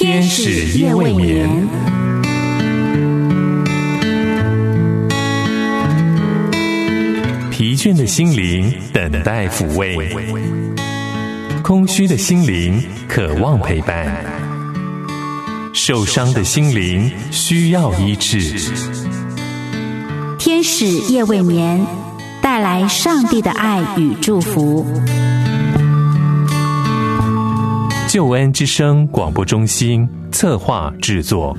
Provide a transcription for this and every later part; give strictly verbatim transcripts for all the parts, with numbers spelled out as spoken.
天使夜未眠。疲倦的心灵等待抚慰，空虚的心灵渴望陪伴，受伤的心灵需要医治。 天使夜未眠，带来上帝的爱与祝福。 救恩之声广播中心策划制作。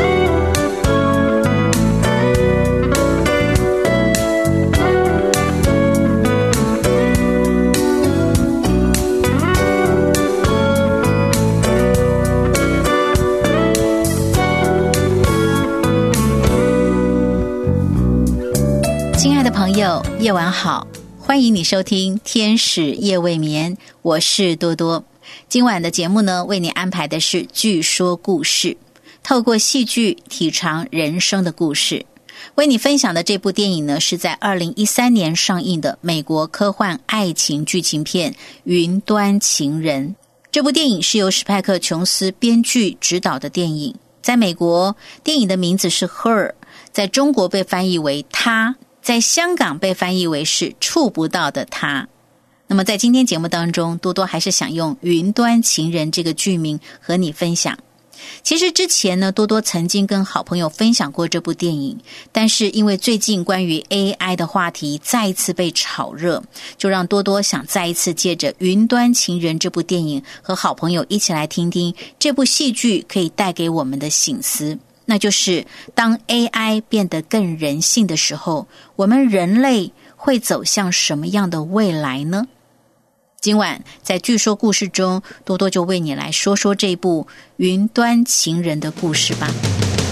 亲爱的朋友，夜晚好，欢迎你收听天使夜未眠，我是多多。今晚的节目呢，为你安排的是剧说故事，透过戏剧体尝人生的故事。为你分享的这部电影呢，是在二零一三年上映的美国科幻爱情剧情片《云端情人》。这部电影是由史派克·琼斯编剧执导的电影，在美国电影的名字是 Her， 在中国被翻译为他，在香港被翻译为是触不到的他。那么在今天节目当中，多多还是想用云端情人这个剧名和你分享。其实之前呢，多多曾经跟好朋友分享过这部电影，但是因为最近关于 A I 的话题再一次被炒热，就让多多想再一次借着云端情人这部电影和好朋友一起来听听这部戏剧可以带给我们的省思。那就是当 A I 变得更人性的时候，我们人类会走向什么样的未来呢？今晚在剧说故事中，多多就为你来说说这部云端情人的故事吧。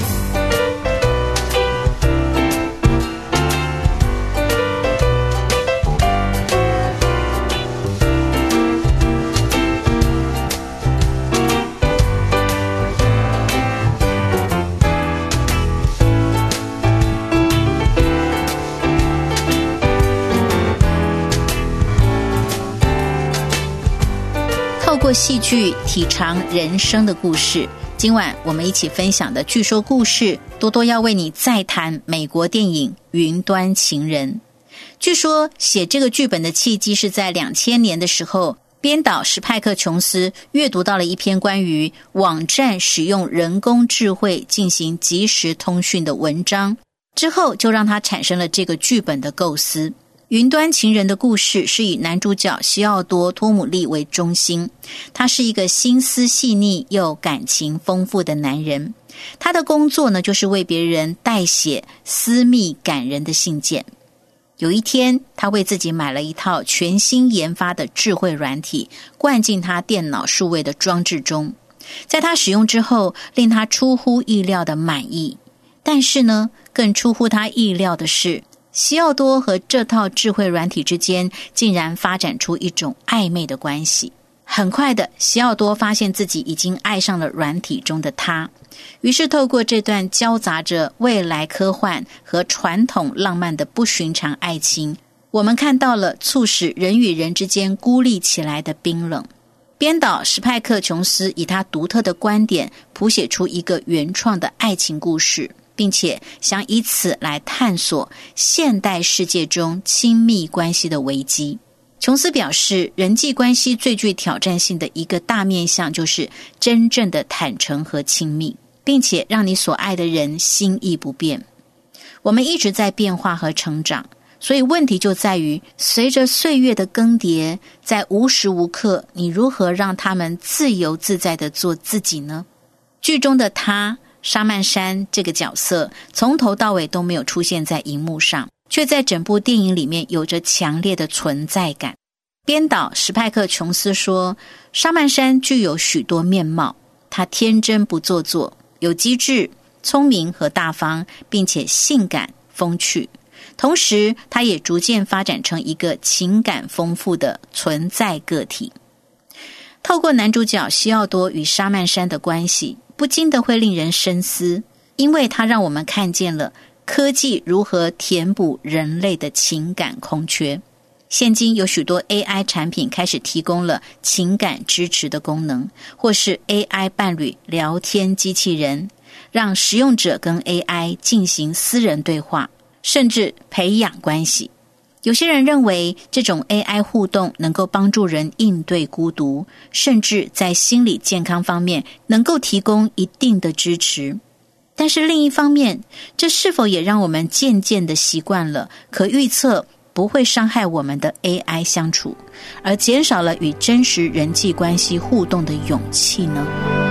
透过戏剧体尝人生的故事，今晚我们一起分享的剧说故事，多多要为你再谈美国电影《云端情人》。据说写这个剧本的契机是在两千年的时候，编导史派克·琼斯阅读到了一篇关于网站使用人工智慧进行即时通讯的文章，之后就让他产生了这个剧本的构思。云端情人的故事是以男主角西奥多·托姆利为中心，他是一个心思细腻又感情丰富的男人。他的工作呢，就是为别人代写私密感人的信件。有一天，他为自己买了一套全新研发的智慧软体，灌进他电脑数位的装置中。在他使用之后，令他出乎意料的满意。但是呢，更出乎他意料的是，西奥多和这套智慧软体之间竟然发展出一种暧昧的关系。很快的，西奥多发现自己已经爱上了软体中的他，于是透过这段交杂着未来科幻和传统浪漫的不寻常爱情，我们看到了促使人与人之间孤立起来的冰冷。编导史派克·琼斯以他独特的观点谱写出一个原创的爱情故事，并且想以此来探索现代世界中亲密关系的危机。琼斯表示，人际关系最具挑战性的一个大面向就是真正的坦诚和亲密，并且让你所爱的人心意不变。我们一直在变化和成长，所以问题就在于随着岁月的更迭，在无时无刻你如何让他们自由自在地做自己呢？剧中的他沙曼珊这个角色从头到尾都没有出现在荧幕上，却在整部电影里面有着强烈的存在感。编导史派克·琼斯说，沙曼珊具有许多面貌，她天真不做作，有机智、聪明和大方，并且性感风趣。同时，她也逐渐发展成一个情感丰富的存在个体。透过男主角西奥多与沙曼珊的关系，不禁的会令人深思，因为它让我们看见了科技如何填补人类的情感空缺。 现今有许多 A I 产品开始提供了情感支持的功能，或是 A I 伴侣聊天机器人，让使用者跟 A I 进行私人对话，甚至培养关系。有些人认为这种 A I 互动能够帮助人应对孤独，甚至在心理健康方面能够提供一定的支持。但是另一方面，这是否也让我们渐渐地习惯了可预测不会伤害我们的 A I 相处，而减少了与真实人际关系互动的勇气呢？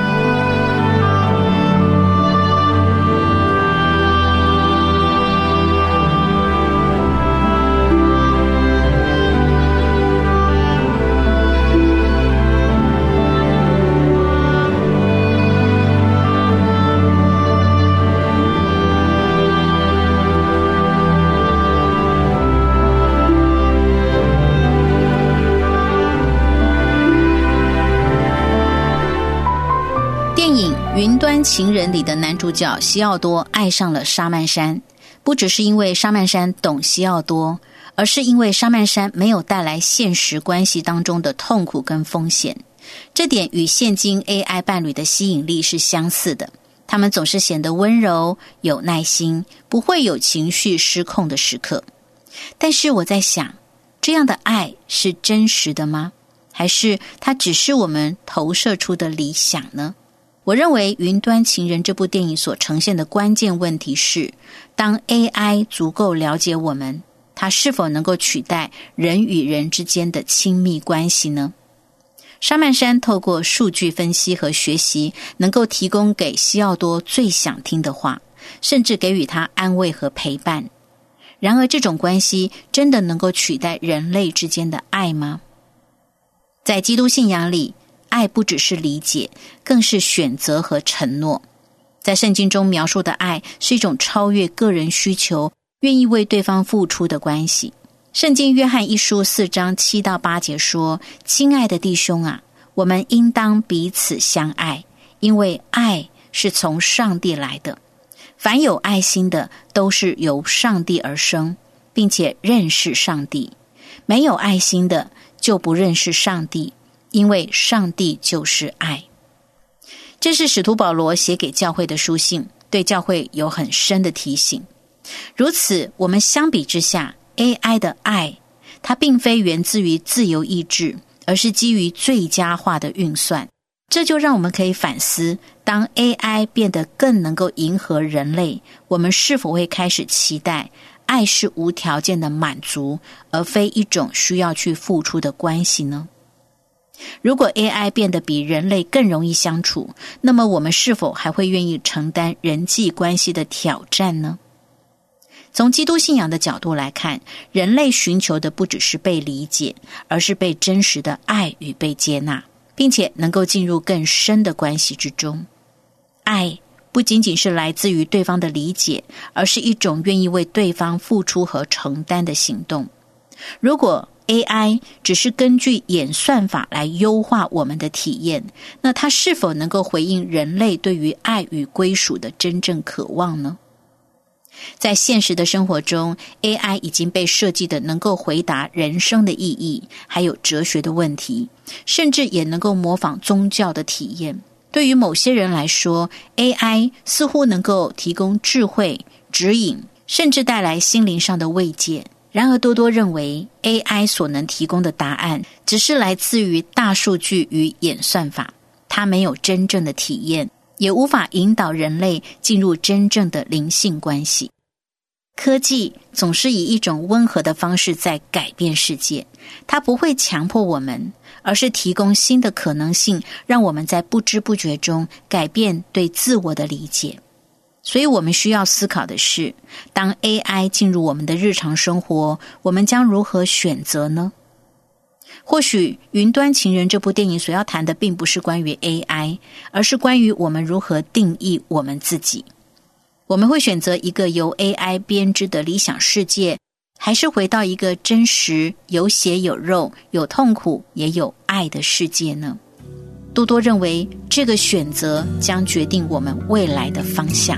云端情人里的男主角西奥多爱上了莎曼珊，不只是因为莎曼珊懂西奥多，而是因为莎曼珊没有带来现实关系当中的痛苦跟风险。这点与现今 A I 伴侣的吸引力是相似的，他们总是显得温柔、有耐心，不会有情绪失控的时刻。但是我在想，这样的爱是真实的吗？还是它只是我们投射出的理想呢？我认为《云端情人》这部电影所呈现的关键问题是，当 A I 足够了解我们，它是否能够取代人与人之间的亲密关系呢？莎曼珊透过数据分析和学习，能够提供给西奥多最想听的话，甚至给予他安慰和陪伴。然而，这种关系真的能够取代人类之间的爱吗？在基督信仰里，爱不只是理解，更是选择和承诺。在圣经中描述的爱是一种超越个人需求，愿意为对方付出的关系。圣经约翰一书四章七到八节说：亲爱的弟兄啊，我们应当彼此相爱，因为爱是从上帝来的。凡有爱心的，都是由上帝而生，并且认识上帝。没有爱心的，就不认识上帝，因为上帝就是爱。这是使徒保罗写给教会的书信，对教会有很深的提醒。如此，我们相比之下， A I 的爱，它并非源自于自由意志，而是基于最佳化的运算。这就让我们可以反思，当 A I 变得更能够迎合人类，我们是否会开始期待爱是无条件的满足，而非一种需要去付出的关系呢？如果 A I 变得比人类更容易相处，那么我们是否还会愿意承担人际关系的挑战呢？从基督信仰的角度来看，人类寻求的不只是被理解，而是被真实的爱与被接纳，并且能够进入更深的关系之中。爱不仅仅是来自于对方的理解，而是一种愿意为对方付出和承担的行动。如果A I 只是根据演算法来优化我们的体验，那它是否能够回应人类对于爱与归属的真正渴望呢？在现实的生活中， A I 已经被设计的能够回答人生的意义，还有哲学的问题，甚至也能够模仿宗教的体验。对于某些人来说， A I 似乎能够提供智慧、指引，甚至带来心灵上的慰藉。然而多多认为 A I 所能提供的答案只是来自于大数据与演算法，它没有真正的体验，也无法引导人类进入真正的灵性关系。科技总是以一种温和的方式在改变世界，它不会强迫我们，而是提供新的可能性，让我们在不知不觉中改变对自我的理解。所以我们需要思考的是，当 A I 进入我们的日常生活，我们将如何选择呢？或许《云端情人》这部电影所要谈的并不是关于 A I， 而是关于我们如何定义我们自己。我们会选择一个由 A I 编织的理想世界，还是回到一个真实、有血有肉、有痛苦也有爱的世界呢？多多认为，这个选择将决定我们未来的方向。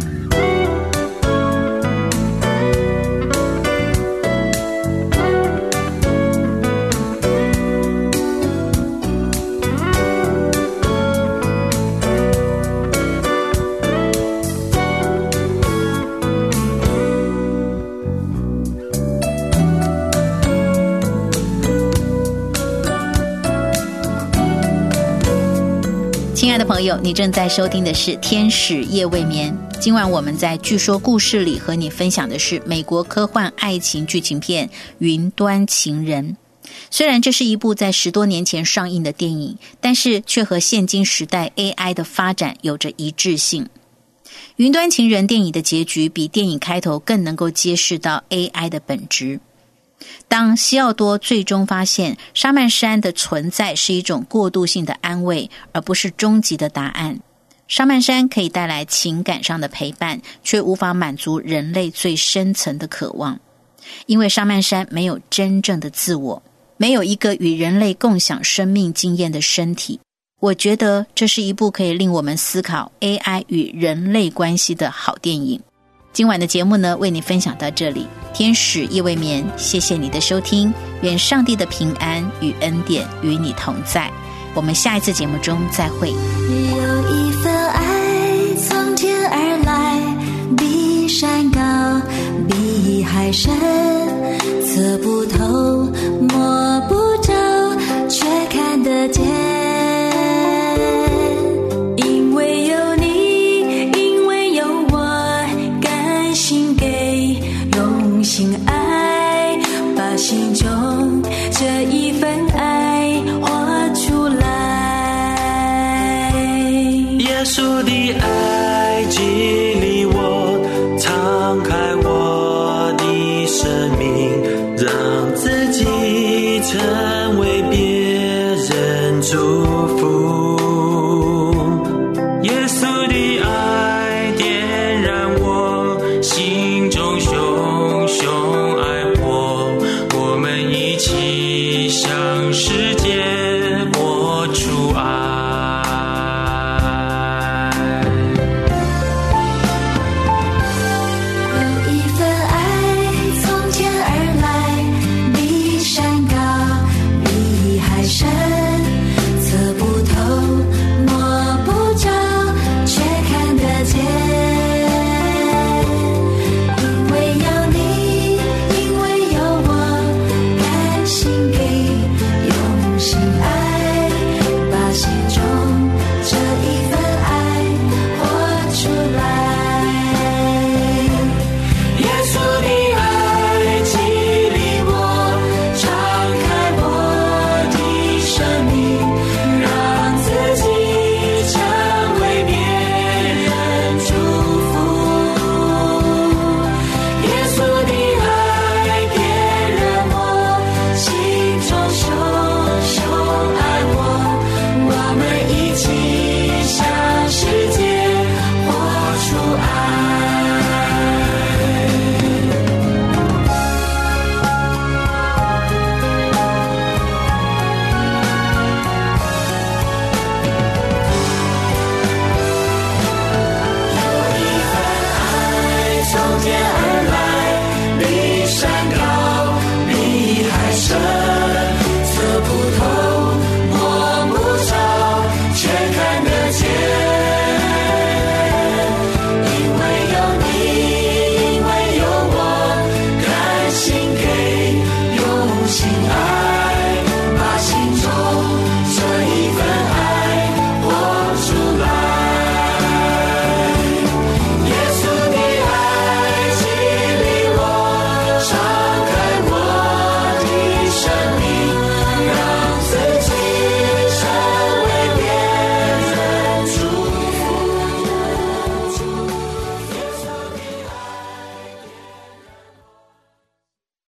朋友，你正在收听的是天使夜未眠。今晚我们在据说故事里和你分享的是美国科幻爱情剧情片《云端情人》。虽然这是一部在十多年前上映的电影，但是却和现今时代 A I 的发展有着一致性。云端情人电影的结局比电影开头更能够揭示到 A I 的本质。当西奥多最终发现莎曼珊的存在是一种过渡性的安慰，而不是终极的答案，莎曼珊可以带来情感上的陪伴，却无法满足人类最深层的渴望。因为莎曼珊没有真正的自我，没有一个与人类共享生命经验的身体。我觉得这是一部可以令我们思考 A I 与人类关系的好电影。今晚的节目呢，为你分享到这里。天使夜未眠，谢谢你的收听，愿上帝的平安与恩典与你同在。我们下一次节目中再会。 有一份爱从天而来，比山高，比海深，测不透，摸不着，却看得见。因为有你，因为有我，甘心给，用心爱，把心中这一份爱活出来。 耶稣的爱激励我，敞开我的生命，让自己成为别人祝福。耶稣的爱